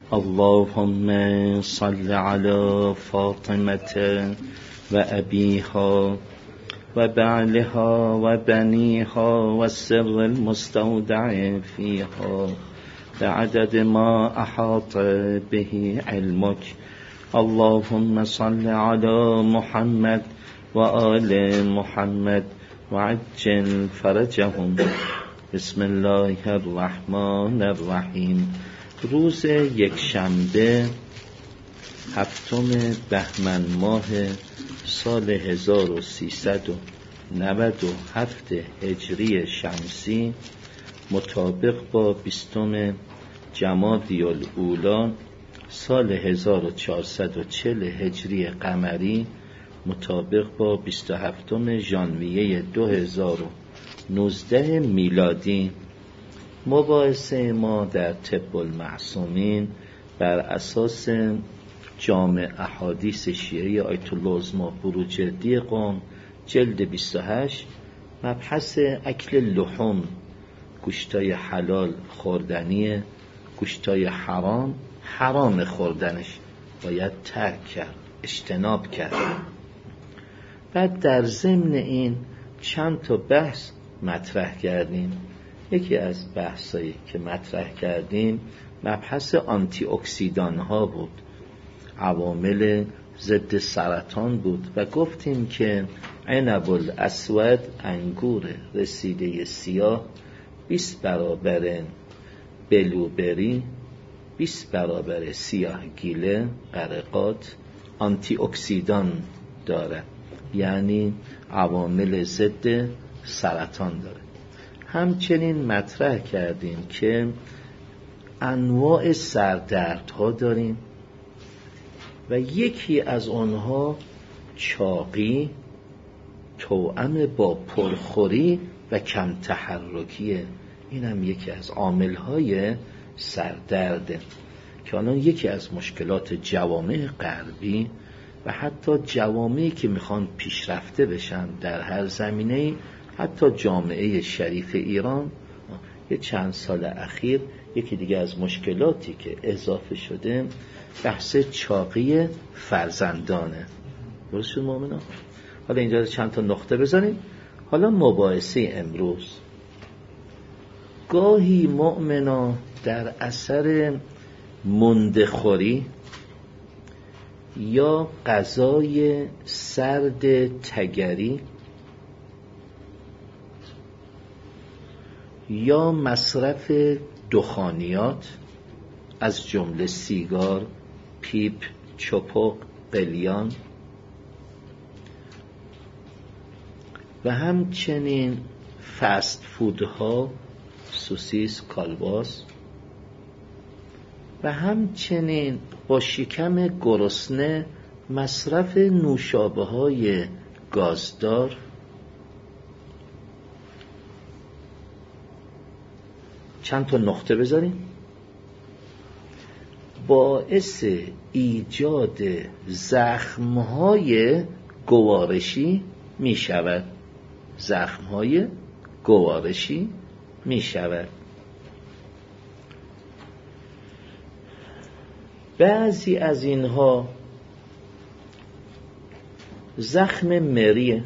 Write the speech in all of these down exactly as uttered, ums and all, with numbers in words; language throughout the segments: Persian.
اللهم صل على فاطمة وأبيها وبعلها وبنيها والسر المستودع فيها بعدد ما أحاط به علمك. اللهم صل على محمد وآل محمد وعجل فرجهم. بسم الله الرحمن الرحیم. روز یک شنبه هفتم بهمن ماه سال هزار و سیصد و نود و هفت هجری شمسی مطابق با بیستم جمادی الاولی سال هزار و چهارصد و چهل هجری قمری مطابق با بیست و هفتم ژانویه دو هزار و نوزده میلادی. مباحثه ما در طب المعصومین بر اساس جامع احادیث شیعه آیت الله عظمی بروجردی قم جلد بیست و هشت، مبحث اکل لحوم، گوشتای حلال خوردنیه، گوشتای حرام حرام خوردنش، باید ترک کرد، اجتناب کرد. بعد در ضمن این چند تا بحث مطرح کردیم. یکی از بحثایی که مطرح کردیم مبحث آنتی اکسیدان ها بود، عوامل ضد سرطان بود و گفتیم که عنب الاسود، انگور رسیده سیاه، بیست برابر بلوبری، بیست برابر سیاه گیله قرقات آنتی اکسیدان داره، یعنی عوامل ضد سرطان داره. همچنین مطرح کردیم که انواع سردردها داریم و یکی از آنها چاقی توأم با پرخوری و کم تحرکیه. این هم یکی از عاملهای سردرده که الان یکی از مشکلات جوامع غربی و حتی جوامعی که میخوان پیشرفته بشن در هر زمینه‌ای، حتی جامعه شریف ایران، یه چند سال اخیر یکی دیگه از مشکلاتی که اضافه شده بحث چاقی فرزندانه. درست شد مومنان؟ حالا اینجا چند تا نقطه بزنیم. حالا مباحثه امروز، گاهی مؤمنا در اثر مندخوری یا غذای سرد تگری یا مصرف دخانیات از جمله سیگار، پیپ، چپق، قلیان و همچنین فست فودها، سوسیس، کالباس و همچنین با شکم گرسنه مصرف نوشابه های گازدار چند تا نقطه بذاریم، باعث ایجاد زخمهای گوارشی می شود. زخمهای گوارشی می شود. بعضی از اینها زخم مریه،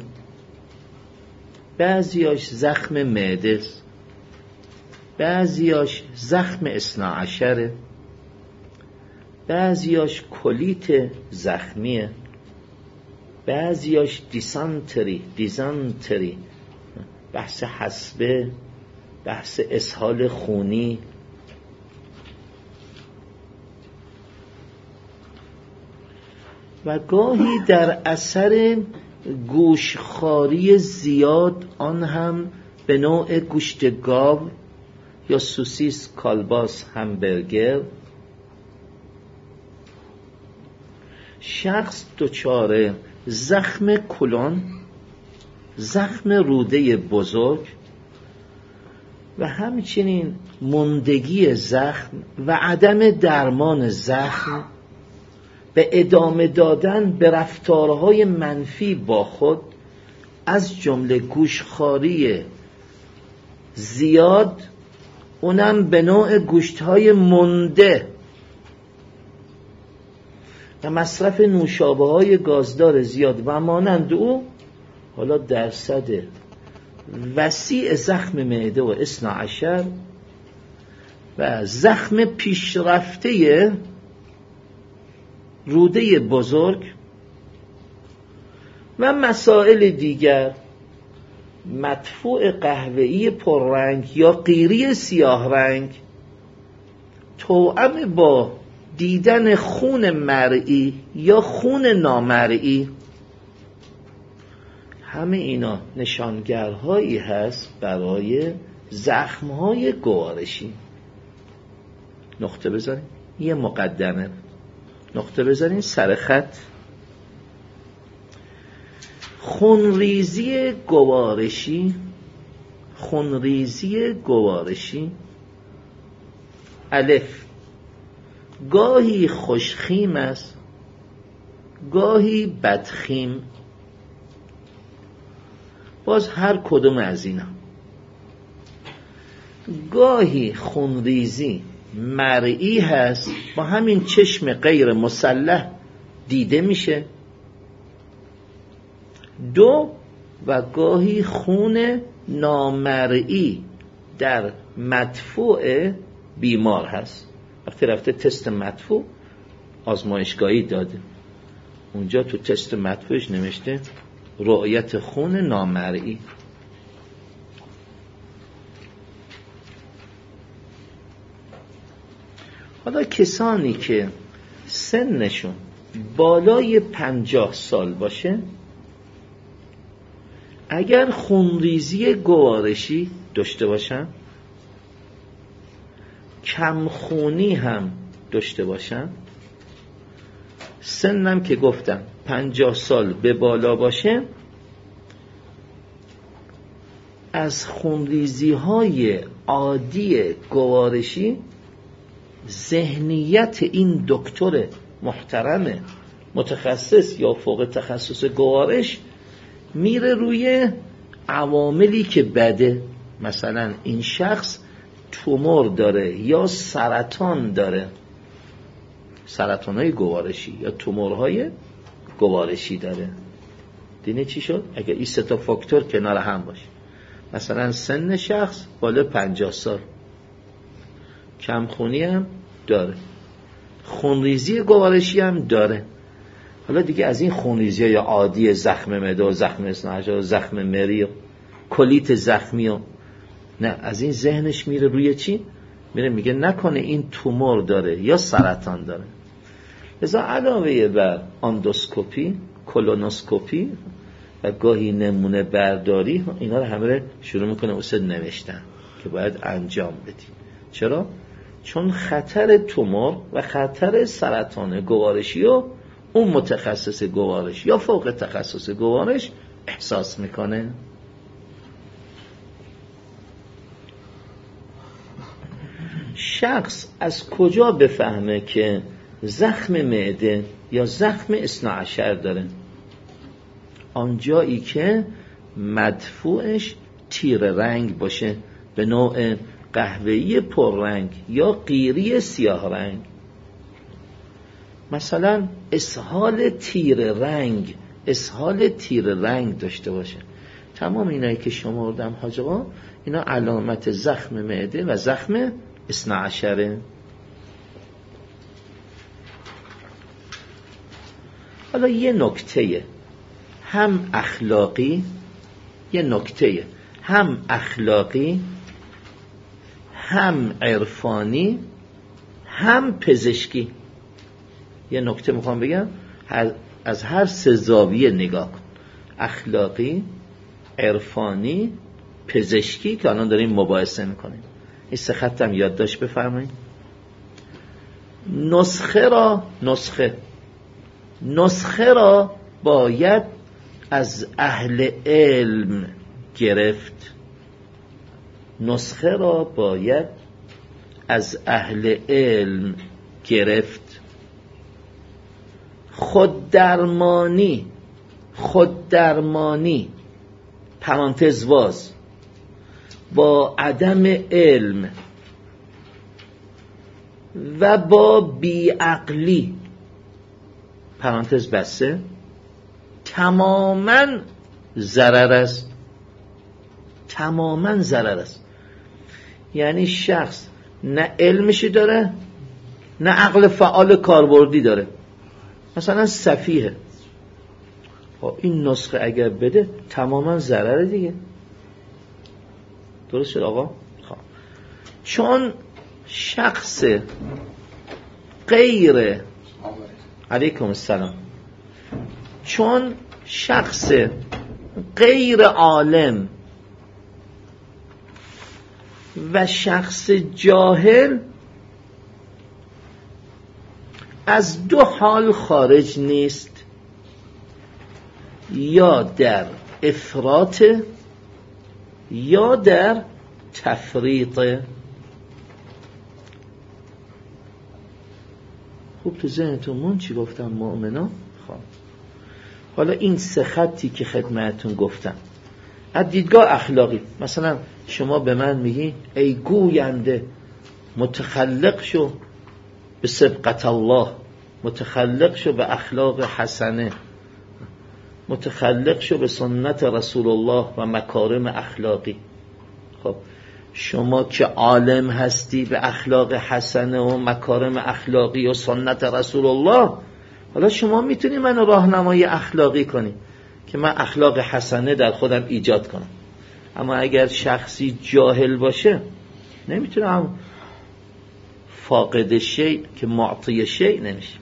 بعضیاش زخم معده است، بعضیاش زخم اثنا عشره، بعضیاش کلیت زخمیه، بعضیاش دیسانتری دیزانتری بحث حصبه، بحث اسهال خونی، و گاهی در اثر گوشخواری زیاد، آن هم به نوع گوشت گاو یا سوسیس، کالباس، همبرگر، شخص دچار زخم کلون، زخم روده بزرگ و همچنین ماندگی زخم و عدم درمان زخم به ادامه دادن به رفتارهای منفی با خود، از جمله گوشخواری زیاد، اونم به نوع گوشتهای مونده و مصرف نوشابه های گازدار زیاد و مانند او، حالا درصد وسیع زخم معده و اثنا عشر و زخم پیشرفته روده بزرگ و مسائل دیگر، مدفوع قهوه‌ای پررنگ یا قیری سیاه رنگ توأم با دیدن خون مرئی یا خون نامرئی، همه اینا نشانگرهایی هست برای زخمهای گوارشی. نقطه بزنیم، یه مقدمه نقطه بزنیم سر خط. خونریزی گوارشی خونریزی گوارشی الف، گاهی خوشخیم است، گاهی بدخیم. باز هر کدوم از اینا، گاهی خونریزی مرئی هست، با همین چشم غیر مسلح دیده میشه. دو، و گاهی خون نامرئی در مدفوع بیمار هست. وقتی رفته تست مدفوع آزمایشگاهی داده، اونجا تو تست مدفوعش نوشته رؤیت خون نامرئی. حالا کسانی که سنشون بالای پنجاه سال باشه، اگر خونریزی گوارشی داشته باشن، کمخونی هم داشته باشن، سنم که گفتم پنجاه سال به بالا باشه، از خونریزی های عادی گوارشی ذهنیت این دکتر محترم متخصص یا فوق تخصص گوارش میره روی عواملی که بده. مثلا این شخص تومور داره یا سرطان داره، سرطانهای گوارشی یا تومورهای گوارشی داره. دیدین چی شد؟ اگر این سه تا فاکتور کنار هم باشه، مثلا سن شخص بالا پنجاه سال، کمخونی هم داره، خونریزی گوارشی هم داره. حالا دیگه از این خونریزی یا عادی زخم معده و زخم اثنا عشر و زخم مری و کلیت زخمی و نه، از این ذهنش میره روی چی؟ میره میگه نکنه این تومور داره یا سرطان داره. لذا علاوه بر اندوسکوپی، کولونوسکوپی و گاهی نمونه برداری، اینا رو همه رو شروع میکنه استاد نوشتن که باید انجام بدی. چرا؟ چون خطر تومور و خطر سرطان گوارشی رو اون متخصص گوارش یا فوق تخصص گوارش احساس میکنه. شخص از کجا بفهمه که زخم معده یا زخم اثنا عشر داره؟ آنجایی که مدفوعش تیر رنگ باشه، به نوع قهوه‌ای پررنگ یا قیری سیاه رنگ. مثلا اسهال تیر رنگ اسهال تیر رنگ داشته باشه. تمام اینایی که شمردم حاج آقا، اینا علامت زخم معده و زخم اثنا عشره. حالا یه نکته هم اخلاقی یه نکته هم اخلاقی هم عرفانی هم پزشکی، یه نکته میخوام بگم، از هر سه زاویه نگاه کن، اخلاقی، عرفانی، پزشکی، که الان داریم مباحثه میکنیم. این سه خط هم یادداشت بفرمایید. نسخه را نسخه نسخه را باید از اهل علم گرفت. نسخه را باید از اهل علم گرفت. خوددرمانی خوددرمانی پرانتز واز با عدم علم و با بیعقلی پرانتز بسته، تماماً ضرر است، تماماً ضرر است. یعنی شخص نه علمشی داره نه عقل فعال کاربردی داره، مثلا سفیه، این نسخه اگر بده تماماً ضرر دیگه. درست شد آقا؟ خب چون شخص غیر علیکم السلام چون شخص غیر عالم و شخص جاهل از دو حال خارج نیست، یا در افراط یا در تفریط. خوب تو ذهنتون مون چی گفتم مؤمنا؟ خب حالا این سه خطی که خدمتتون گفتم از دیدگاه اخلاقی، مثلا شما به من میگی ای گوینده متخلق شو به سبقت الله، متخلق شو به اخلاق حسنه، متخلق شو به سنت رسول الله و مکارم اخلاقی. خب شما که عالم هستی به اخلاق حسنه و مکارم اخلاقی و سنت رسول الله، حالا شما میتونی منو راهنمای اخلاقی کنی که من اخلاق حسنه در خودم ایجاد کنم. اما اگر شخصی جاهل باشه نمیتونم، فاقد شیء که معطی شیء نمیشه.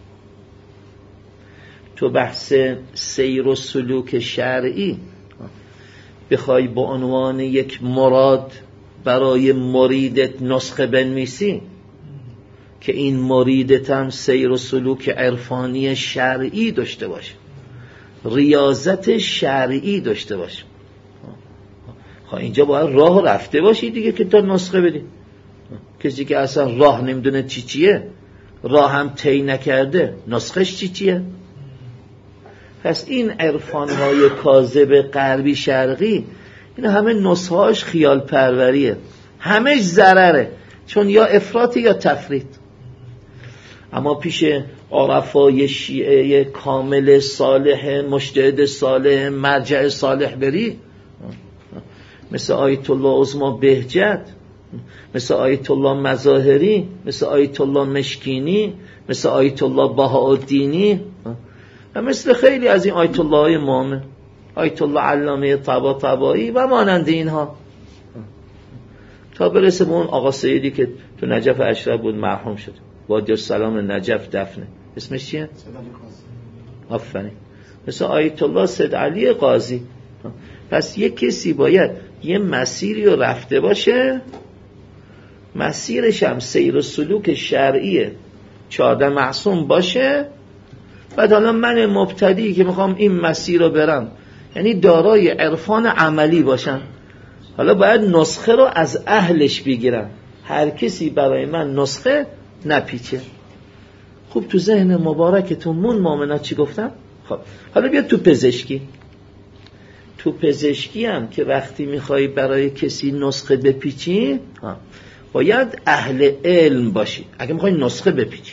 تو بحث سیر و سلوک شرعی بخوای با عنوان یک مراد برای مریدت نسخه بنویسی که این مریدت هم سیر و سلوک عرفانی شرعی داشته باشه، ریاضت شرعی داشته باشه، خب اینجا باید راه رفته باشی دیگه که تا نسخه بدی. کسی که اصلا راه نمیدونه چی چیه، راه هم طی نکرده، نسخش چی چیه؟ پس این عرفان‌های کاذب غربی شرقی این همه نسخه‌هاش خیال پروریه، همهش ضرره، چون یا افراط یا تفریط. اما پیش عرفای شیعه کامل صالح، مجتهد صالح، مرجع صالح بری، مثل آیت الله عظما بهجت، مثل آیت الله مظاهری، مثل آیت الله مشکینی، مثل آیت الله بهاءالدینی و مثل خیلی از این آیت الله های مؤمن، آیت الله علامه طباطبایی و مانند اینها، تا برسه به اون آقا سیدی که تو نجف اشرف بود مرحوم شد، وادی السلام نجف دفنه، اسمش چیه؟ آفرین. مثل آیت الله سید علی قاضی. پس یک کسی باید یه مسیری رو رفته باشه، مسیرش هم سیر و سلوک شرعیه، چهارده معصوم باشه. بعد حالا من مبتدی که میخوام این مسیر رو برم، یعنی دارای عرفان عملی باشم، حالا باید نسخه رو از اهلش بگیرم، هر کسی برای من نسخه نپیچه. خوب تو ذهن مبارکتون مون مؤمنات چی گفتم؟ خب حالا بیا تو پزشکی. تو پزشکی هم که وقتی میخوای برای کسی نسخه بپیچی باید اهل علم باشی. اگه میخوای نسخه بپیچی،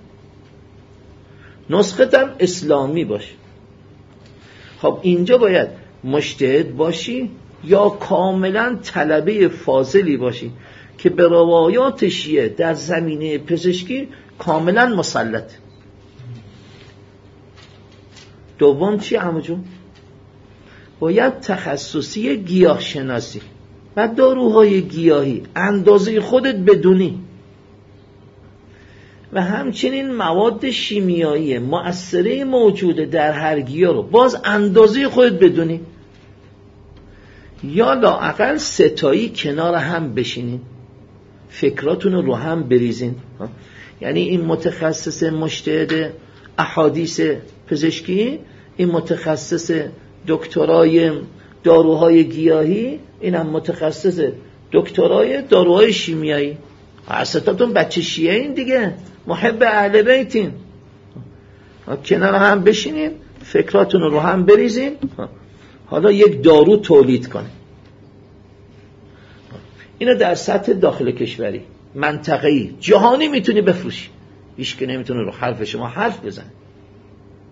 نسخه هم اسلامی باشه. خب اینجا باید مجتهد باشی یا کاملا طلبه فاضلی باشی که به روایات شیعه در زمینه پزشکی کاملا مسلط. دوم چی عمو جون؟ باید تخصصی گیاه شناسی و داروهای گیاهی اندازه خودت بدونی و همچنین مواد شیمیایی مؤثره موجوده در هر گیاه رو باز اندازه خودت بدونی، یا لااقل ستایی کنار هم بشینین، فکراتون رو هم بریزین. یعنی این متخصص مجتهد احادیث پزشکی، این متخصص دکترای داروهای گیاهی، اینم متخصص دکترای داروهای شیمیایی. اصلا بچه شیعه این دیگه، محب اهل بیتین، کنار هم بشینین، فکراتون رو هم بریزین، حالا یک دارو تولید کنه. اینو در سطح داخل کشوری، منطقه‌ای، جهانی میتونی بفروشی، هیچ که نمیتونه رو حرف شما حرف بزنه.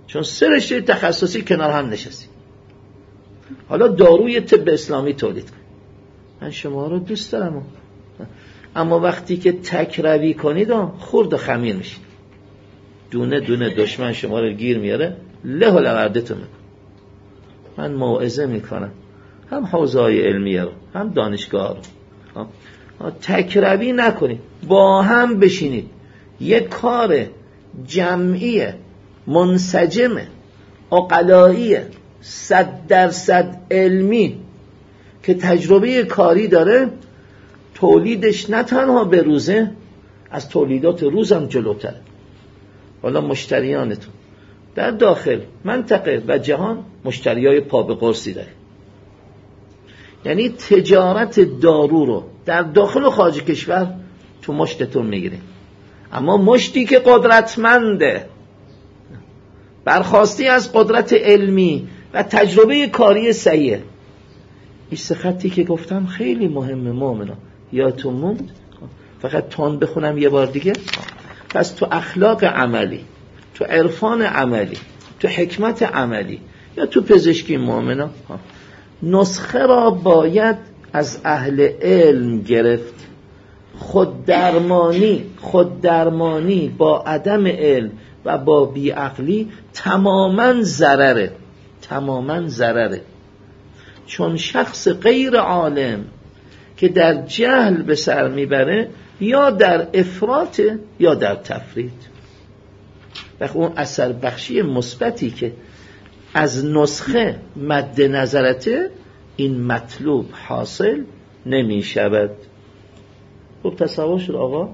چون سه رشته تخصصی کنار هم نشستی. حالا داروی طب اسلامی تولید کن. من شما رو دوست دارم، اما وقتی که تک روی کنید خورد و خمیر میشید. دونه دونه دشمن شما رو گیر میاره، له و لوردتون میکنه. من موعظه میکنم هم حوزه های علمیه رو هم دانشگاه رو، تک روی نکنید، با هم بشینید یک کار جمعیه منسجمه عقلاییه صد درصد علمی که تجربه کاری داره، تولیدش نه تنها به روزه، از تولیدات روز هم جلوتره. حالا مشتریانتون در داخل منطقه و جهان مشتریای پا به قرصی داره. یعنی تجارت دارو رو در داخل و خارج کشور تو مشتتون میگیریم، اما مشتی که قدرتمنده، برخواستی از قدرت علمی و تجربه کاری صحیحه. این سه خطی که گفتم خیلی مهمه مؤمنا، یادتون موند؟ فقط تون بخونم یه بار دیگه. پس تو اخلاق عملی، تو عرفان عملی، تو حکمت عملی یا تو پزشکی مؤمنا، نسخه را باید از اهل علم گرفت. خود درمانی خود درمانی با عدم علم و با بیعقلی تماما ضرره، تماما ضرره. چون شخص غیر عالم که در جهل به سر میبره یا در افراط یا در تفرید، و اون اثر بخشی مثبتی که از نسخه مد نظرته این مطلوب حاصل نمی شود. خب تصور شد آقا؟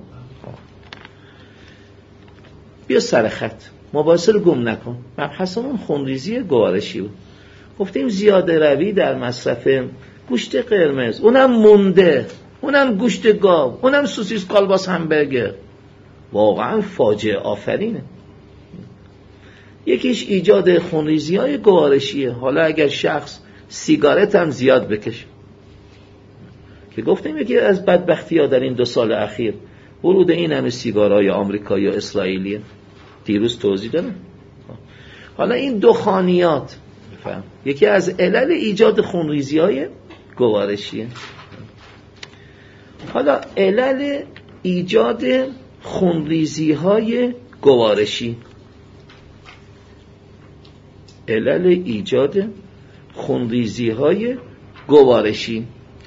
بیا سر خط، مباحثه رو گم نکن. مبحثمون خونریزی گوارشی بود. گفتیم زیاده روی در مصرف گوشت قرمز، اونم مونده، اونم گوشت گاو، اونم سوسیس کالباس همبرگر، واقعا فاجعه آفرینه. یکیش ایجاد خونریزی های گوارشیه. حالا اگر شخص سیگارت هم زیاد بکشه، که گفتیم یکی از بدبختی ها در این دو سال اخیر ورود این همه سیگارهای آمریکایی و اسرائیلیه، دیروز توضیح دادم. حالا این دخانیات فهم. یکی از علل ایجاد خونریزی های گوارشیه. حالا علل ایجاد خونریزی های گوارشی، علل ایجاد خونریزی های گوارشی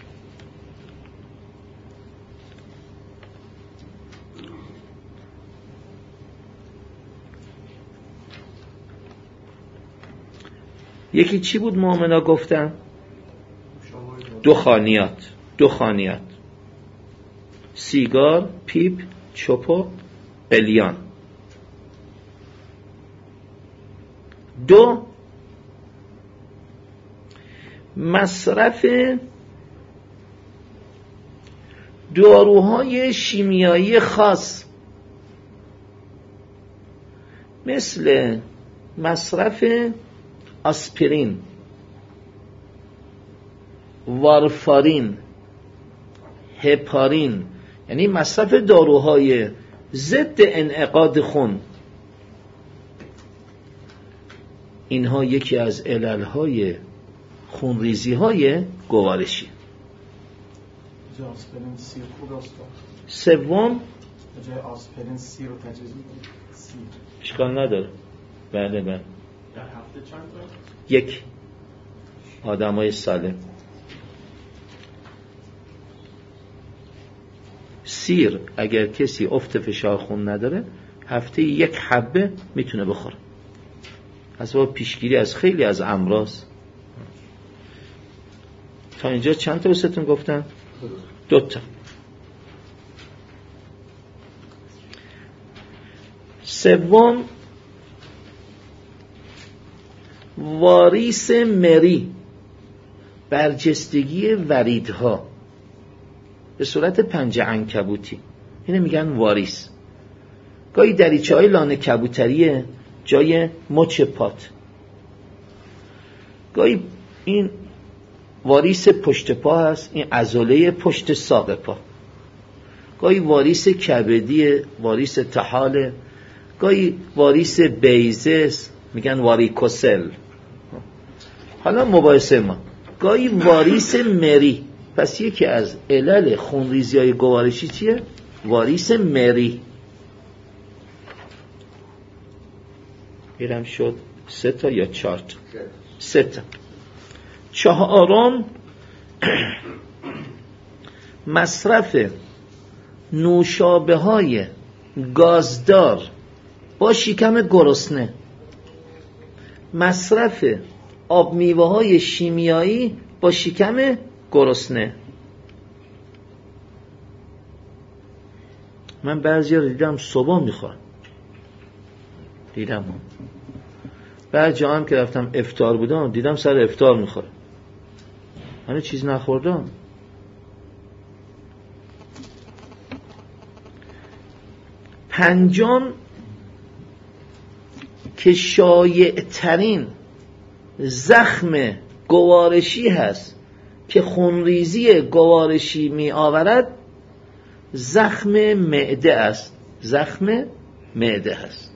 یکی چی بود مؤمنا گفتن؟ دخانیات دخانیات سیگار، پیپ، چوپو، قلیان. دو، مصرف داروهای شیمیایی خاص مثل مصرف آسپرین، وارفارین، هپارین، یعنی مصرف داروهای ضد انعقاد خون. اینها یکی از عللهای خونریزی های گوارشی. سوم، اشکال نداره. بله بله. در هفته چند تا؟ یک. آدمای سالم. سیر اگر کسی افت فشار خون نداره هفته یک حبه میتونه بخوره. از با پیشگیری از خیلی از امراض. تا اینجا چند تا بستون گفتن؟ دو تا. سوم، واریس مری، برجستگی وریدها به صورت پنجه عنکبوتی، اینه میگن واریس. گاهی دریچه های لانه کبوتریه جای مچ پات، گاهی این واریس پشت پا هست، این عضله پشت ساق پا، گاهی واریس کبدی، واریس طحال، گاهی واریس بیضه، میگن واریکوسل. حالا مباحثه ما گاهی واریس مری، پس یکی از علل خونریزی های گوارشی چیه؟ واریس مری. میرم شد سه تا یا چهار تا؟ سه تا. چهارم مصرف نوشابه های گازدار با شکم گرسنه، مصرف آب میوه های شیمیایی با شکم گرسنه. من بعضی رو دیدم صبح میخورم، دیدم بعد جا هم که رفتم افطار بودم دیدم سر افطار میخوره، من چیز نخوردم. پنجم که شایع ترین زخم گوارشی هست که خونریزی گوارشی می آورد، زخم معده است. زخم معده است.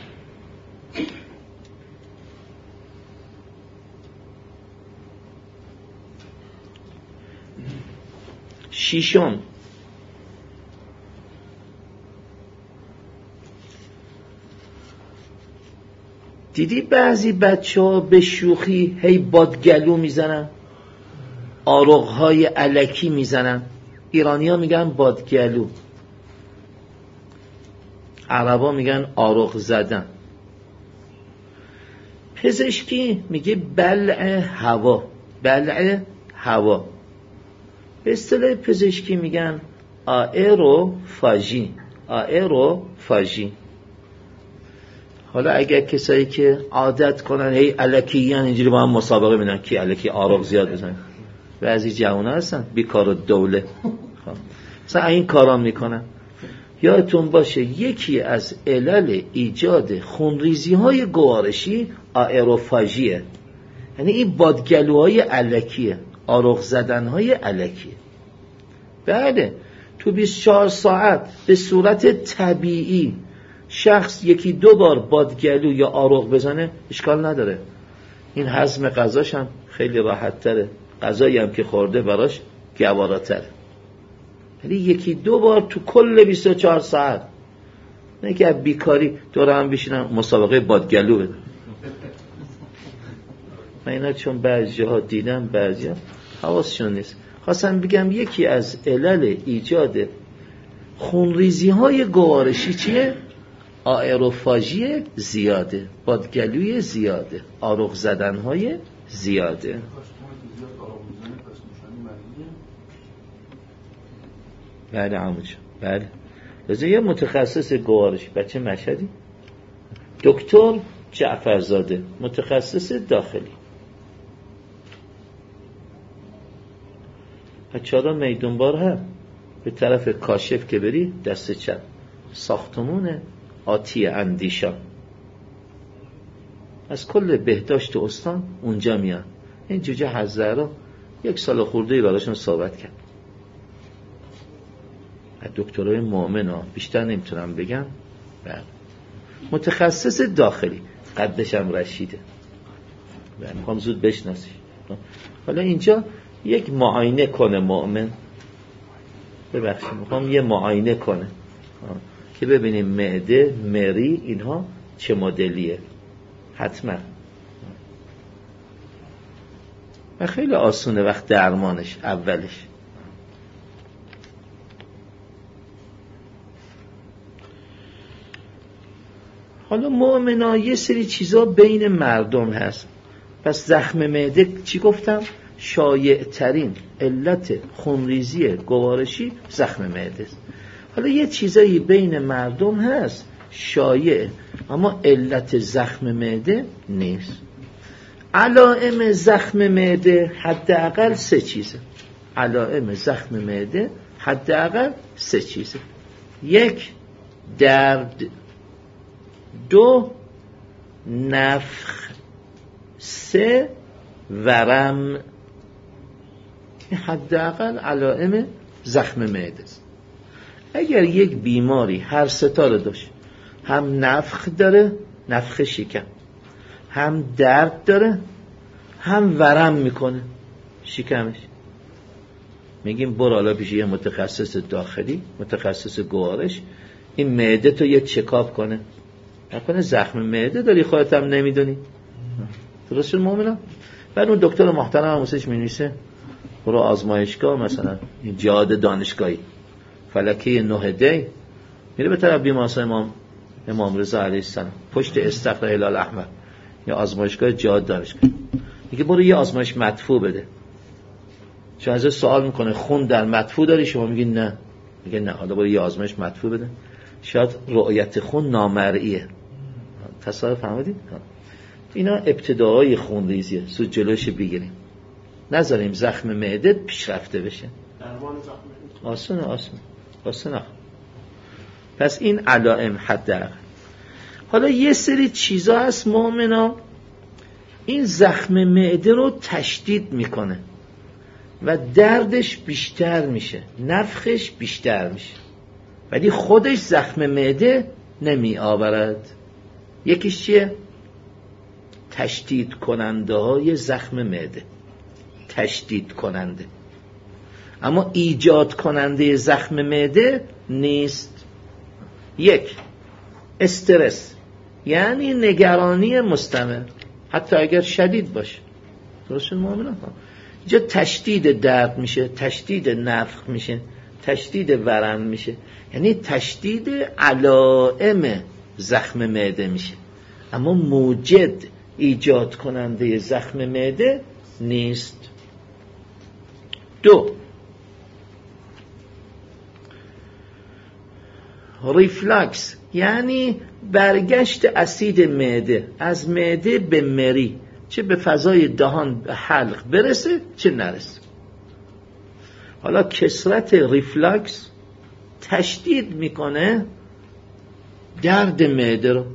ششم دیدی بعضی بچه ها به شوخی هی بادگلو میزنن، آرغ‌های الکی میزنن. ایرانی ها میگن بادگلو، عربا میگن آرغ زدن. پزشکی میگه بلع هوا، بلع هوا. به اصطلاح پزشکی میگن آئروفاژی، آئروفاژی. حالا اگر کسایی که عادت کنن هی الکیان اینجوری با هم مسابقه میدن کی الکی آرغ زیاد بزنه، بعضی جوونا هستن بیکار و دوله خب مثلا این کارا میکنن. یادتون باشه یکی از علل ایجاد خونریزی های گوارشی آئروفاژیه، یعنی این بادگلوهای الکیه، آرغ زدن های الکیه. بله تو بیست و چهار ساعت به صورت طبیعی شخص یکی دو بار بادگلو یا آرغ بزنه اشکال نداره، این هضم غذاش هم خیلی راحت تره، غذایی هم که خورده براش گواراتره. ولی یکی دو بار تو کل بیست و چهار ساعت، نه که بیکاری دور هم بشینن مسابقه بادگلو بدن. من اینا چون بعضی جاها دیدم بعضی ها حواسشون نیست. خواستم بگم یکی از علل ایجاد خونریزی های گوارشی چیه؟ آئروفاژی زیاده، بادگلوی زیاده، آرغ زدن های زیاده. بله عموچه بله. لازم یه متخصص گوارش، بچه مشهدی، دکتر جعفرزاده، متخصص داخلی. چهارم میدون بار هم به طرف کاشف که بری دست چپ ساختمونه آتی اندیشان، از کل بهداشت استان اونجا میان. این جوجه حزرا یک سال خوردهی براشون صحبت کرد. دکترای مؤمن ها بیشتر نمیتونم بگم. بله متخصص داخلی، قدش هم رشیده. بله میخوام زود بشناسیش. حالا اینجا یک معاینه کنه مؤمن، ببخشید میخوام یه معاینه کنه که ببینیم معده مری اینها چه مدلیه. حتما و خیلی آسونه وقت درمانش اولش. حالا مؤمنا یه سری چیزا بین مردم هست. پس زخم معده چی گفتم؟ شایع ترین علت خونریزی گوارشی زخم معده است. حالا یه چیزایی بین مردم هست شایع اما علت زخم معده نیست. علائم زخم معده حداقل سه چیزه. علائم زخم معده حداقل سه چیزه. یک، درد. دو، نفخ. سه، ورم. حداقل علائم زخم معده است. اگر یک بیماری هر سه تا رو داشت، هم نفخ داره، نفخ شکم، هم درد داره هم ورم میکنه شکمش. میگیم برو حالا پیش یه متخصص داخلی، متخصص گوارش، این معده تو یه چکاپ کنه. نکنه زخم معده داری خودت هم نمیدونی. درست مومنا؟ بعد اون دکتر محترم هم واسش می‌نویسه برو آزمایشگاه، مثلا این جهاد دانشگاهی فلکه نه دی، میره به طرف بیمارستان امام امام رضا علیه السلام پشت استخر هلال احمر یا آزمایشگاه جهاد دانشگاهی، میگه برو یه آزمایش مدفوع بده. چون ازش سوال میکنه خون در مدفوع داری؟ شما میگین نه. میگه نه، حالا برو یه آزمایش مدفوع بده. شاید رؤیت خون نامرئیه. تصور فهمیدید؟ اینا ابتداهای خون ریزیه، زود جلوش بگیریم، نذاریم زخم معده پیشرفته بشه. آسونه آسونه آسونه. پس این علائم حداقل. حالا یه سری چیزا هست مؤمنا این زخم معده رو تشدید میکنه و دردش بیشتر میشه، نفخش بیشتر میشه، ولی خودش زخم معده نمی آورد. یکیش چیه؟ تشدید کننده های زخم معده، تشدید کننده، اما ایجاد کننده زخم معده نیست. یک، استرس، یعنی نگرانی مستمر حتی اگر شدید باشه. درست مومنان؟ اینجا تشدید درد میشه، تشدید نفخ میشه، تشدید ورم میشه، یعنی تشدید علائم زخم معده میشه، اما موجد ایجاد کننده زخم معده نیست. دو، ریفلاکس، یعنی برگشت اسید معده از معده به مری، چه به فضای دهان به حلق برسه چه نرسه. حالا کثرت ریفلاکس تشدید میکنه درد معده رو،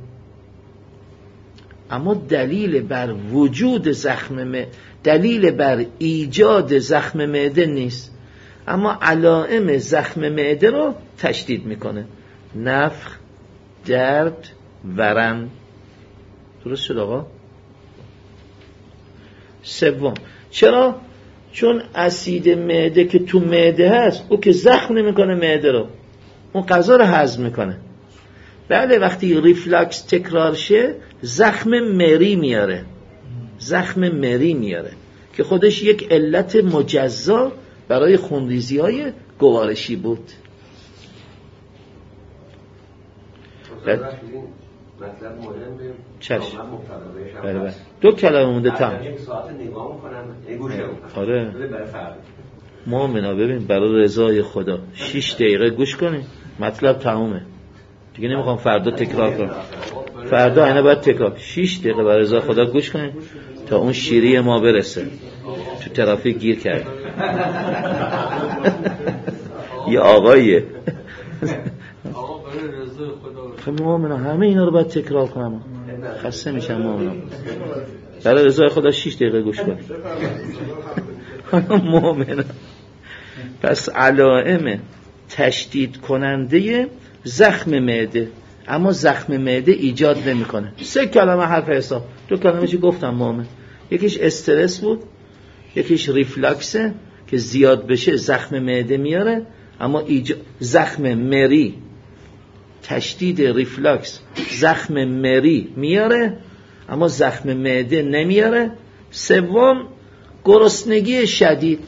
اما دلیل بر وجود زخم معده، دلیل بر ایجاد زخم معده نیست، اما علائم زخم معده رو تشدید میکنه، نفخ، درد، ورم. درست شد آقا؟ سوم، چرا؟ چون اسید معده که تو معده هست او که زخم نمیکنه معده رو، اون غذا رو هضم میکنه. بله، وقتی ریفلاکس تکرار شه زخم مری میاره، زخم مری میاره که خودش یک علت مجزا برای خونریزی های گوارشی بود. مطلب مهم چشم. بله بله. دو کلمه مونده تمام. یک ساعت نگاه میکنم، گوش میکنم. آره. برای فردا. مومنا ببین برای رضای خدا شش دقیقه گوش کنی مطلب تمومه. دیگه نمیخوام فردا تکرار کنم. فردا اینا باید تکرار. شش دقیقه برای رضای خدا گوش کنی تا اون شیری ما برسه. تو ترافیک گیر کرد. یه آقاییه. آقا برای رضای خدا. خب مومنا همه اینا رو باید تکرار کنم. خسته میشم مومنا. برای رضای خدا شش دقیقه گوش کن. مومنا. پس علائم تشدید کننده زخم معده، اما زخم معده ایجاد نمیکنه. سه کلمه حرف حساب. دو کلمه چی گفتم مومن؟ یکیش استرس بود، یکیش ریفلاکسه که زیاد بشه زخم معده میاره، اما ایجاد زخم مری، تشدید ریفلاکس زخم مری میاره اما زخم معده نمیاره. سوم، گرسنگی شدید.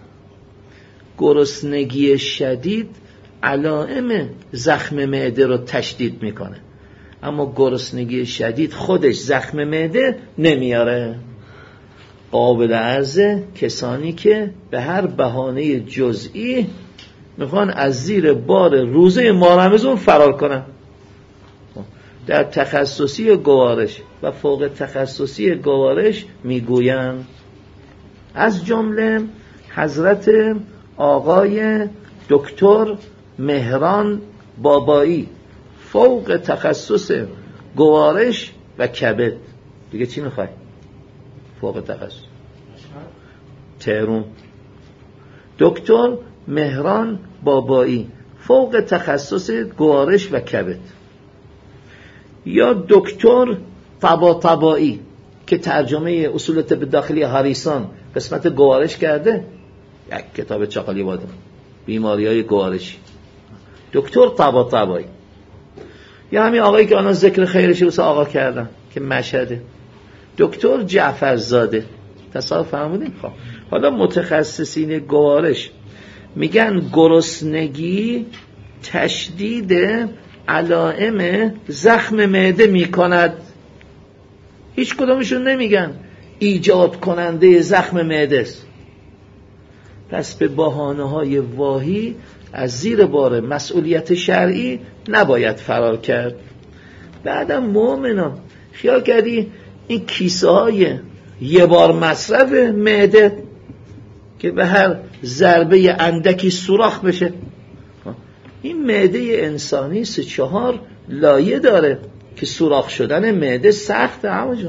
گرسنگی شدید علائم زخم معده رو تشدید میکنه، اما گرسنگی شدید خودش زخم معده نمیاره. قابل عرضه کسانی که به هر بهانه جزئی میخوان از زیر بار روزه ماه رمضان فرار کنن. در تخصصی گوارش و فوق تخصصی گوارش میگویند، از جمله حضرت آقای دکتر مهران بابایی فوق تخصص گوارش و کبد. دیگه چی میخوای؟ فوق تخصص تهرون. دکتر مهران بابایی فوق تخصص گوارش و کبد. یا دکتر طباطبایی که ترجمه اصول طب داخلی هاریسون قسمت گوارش کرده، یک کتاب چاقالی بادم، بیماری های گوارشی، دکتر طباطبایی، یا همین آقایی که آنها ذکر خیرشی واسه آقا کردن که مشهده، دکتر جعفرزاده. تصاحب فهمودین؟ خب حالا متخصصین گوارش میگن گرسنگی تشدید علائم زخم معده میکند. هیچ کدومشون نمیگن ایجاد کننده زخم معده است. پس به بهانه‌های واهی از زیر بار مسئولیت شرعی نباید فرار کرد. بعدم مؤمنان خیال کردی این کیسه های یه بار مصرف معده که به هر ضربه اندکی سوراخ بشه، این معده انسانی سه چهار لایه داره که سوراخ شدن معده سخته. همونجا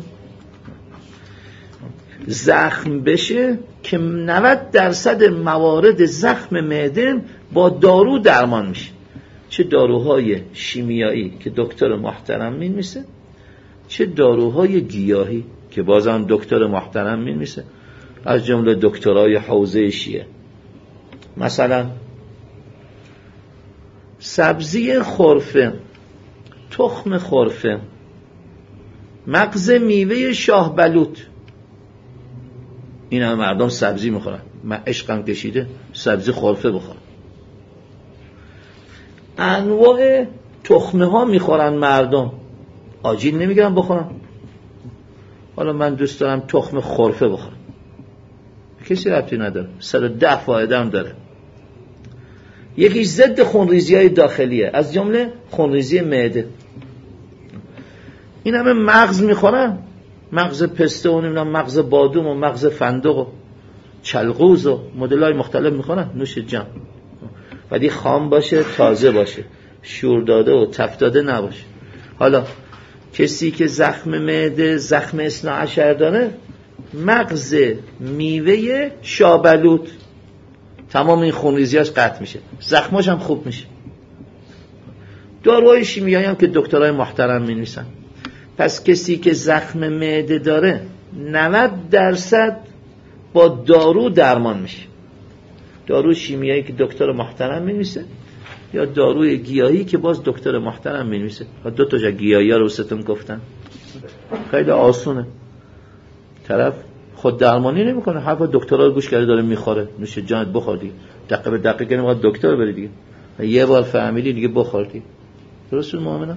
زخم بشه که نود درصد موارد زخم معده با دارو درمان میشه، چه داروهای شیمیایی که دکتر محترم مینویسه، چه داروهای گیاهی که بازم دکتر محترم مینویسه، از جمله دکترای حوزه شیعه. مثلا سبزی خرفه، تخم خرفه، مغز میوه شاه بلوط، این هم مردم سبزی میخورن. من عشقم کشیده سبزی خرفه بخورم. انواع تخمه ها میخورن مردم، آجیل نمیگیرن بخورن. حالا من دوست دارم تخم خرفه بخورم، کسی ربطی نداره، صد و ده فایده هم داره. یکیش ضد خونریزی های داخلیه، از جمله خونریزی معده. این همه مغز میخورن، مغز پسته و نمیدونم مغز بادوم و مغز فندق و چلغوز و مدل های مختلف میخورن، نوش جان، ولی خام باشه، تازه باشه، شور داده و تفت داده نباشه. حالا کسی که زخم معده، زخم اثنا عشر داره، مغز میوه شابلوط، تمام این خونریزیاش قطع میشه، زخماش هم خوب میشه. داروهای شیمیایی هم که دکترای محترم مینویسن. پس کسی که زخم معده داره نود درصد با دارو درمان میشه، دارو شیمیایی که دکتر محترم مینویسه یا داروی گیاهی که باز دکتر محترم مینویسه. دو تا گیاهی ها رو ستون گفتن، خیلی آسونه، طرف خود درمانی نمیکنه، حرف دکترا رو گوش کرده داره میخوره، نوش جانت بخور دیگه، دقیقه به دقیقه که نمیخواد دکتر بری دیگه، یه بار فهمیدی دیگه بخور دیگه. درسته مؤمنان؟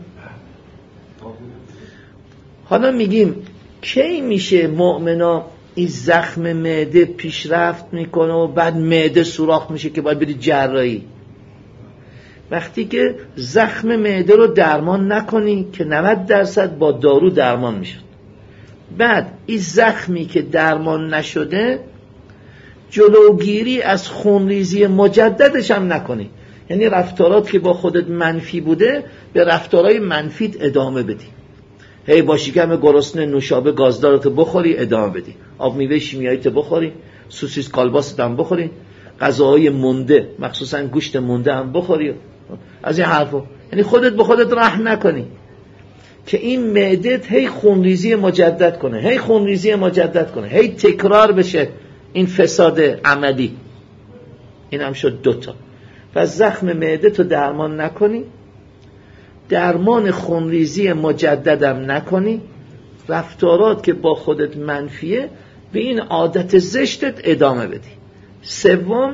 حالا میگیم کی میشه مؤمنا این زخم معده پیشرفت میکنه و بعد معده سوراخ میشه که باید بری جراحی؟ وقتی که زخم معده رو درمان نکنی که نود درصد با دارو درمان میشه. بعد این زخمی که درمان نشده جلوگیری از خونریزی مجددش هم نکنی، یعنی رفتارات که با خودت منفی بوده به رفتارهای منفیت ادامه بدی. هی با شکم گرسنه نوشابه گازدارت بخوری، ادامه بدی، آب میوه شیمیاییت بخوری، سوسیس کالباست هم بخوری، غذاهای مونده مخصوصا گوشت مونده هم بخوری، از این حرفا. یعنی خودت به خودت رحم نکنی که این معدت هی خونریزی مجدد کنه، هی خونریزی مجدد کنه، هی تکرار بشه این فساد عملی. این هم شد دوتا. پس زخم معده تو درمان نکنی، درمان خونریزی مجددم نکنی، رفتارات که با خودت منفیه به این عادت زشتت ادامه بدی. سوم،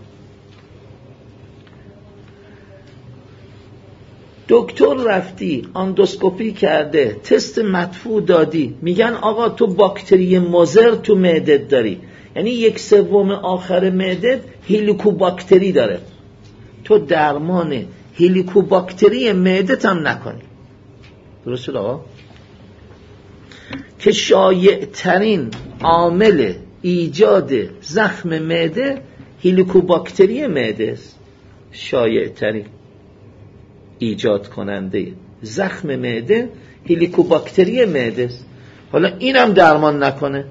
دکتر رفتی اندوسکوپی کرده، تست مدفوع دادی، میگن آقا تو باکتری مضر تو معدت داری، یعنی یک سوم آخر معدت هلیکوباکتری داره، تو درمان هلیکوباکتری معدت هم نکنی. درسته آقا؟ که شایع ترین عامل ایجاد زخم معده هلیکوباکتری معده است، شایع ترین ایجاد کننده زخم معده هلیکوباکتری معده است. حالا اینم درمان نکنه،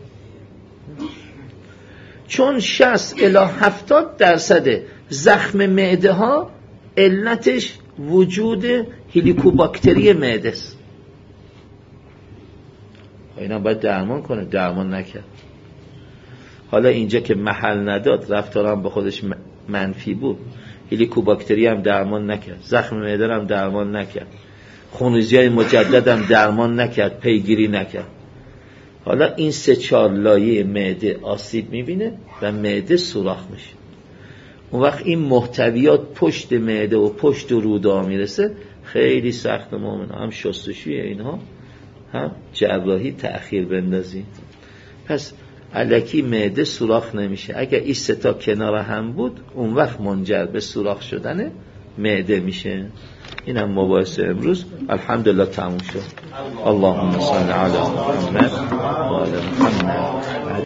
چون شصت الی هفتاد درصد زخم معده ها علتش وجود هلیکوباکتری معده است. اینا باید درمان کنه، درمان نکرد. حالا اینجا که محل نداد، رفتارم با خودش منفی بود، هلیکوباکتری هم درمان نکرد، زخم معده هم درمان نکرد، خونریزی های مجدد هم درمان نکرد، پیگیری نکرد. حالا این سه چهار لایه معده آسیب میبینه و معده سوراخ میشه. اون وقت این محتویات پشت معده و پشت روده میرسه، خیلی سخت مومن، هم شستشوی اینها هم جراحی تأخیر بندازی. پس الکی معده سوراخ نمیشه. اگر این سه تا کنار هم بود، اون وقت منجر به سوراخ شدن معده میشه. این هم مباحث امروز الحمدلله تموم شد. اللهم صل علی محمد و آل محمد.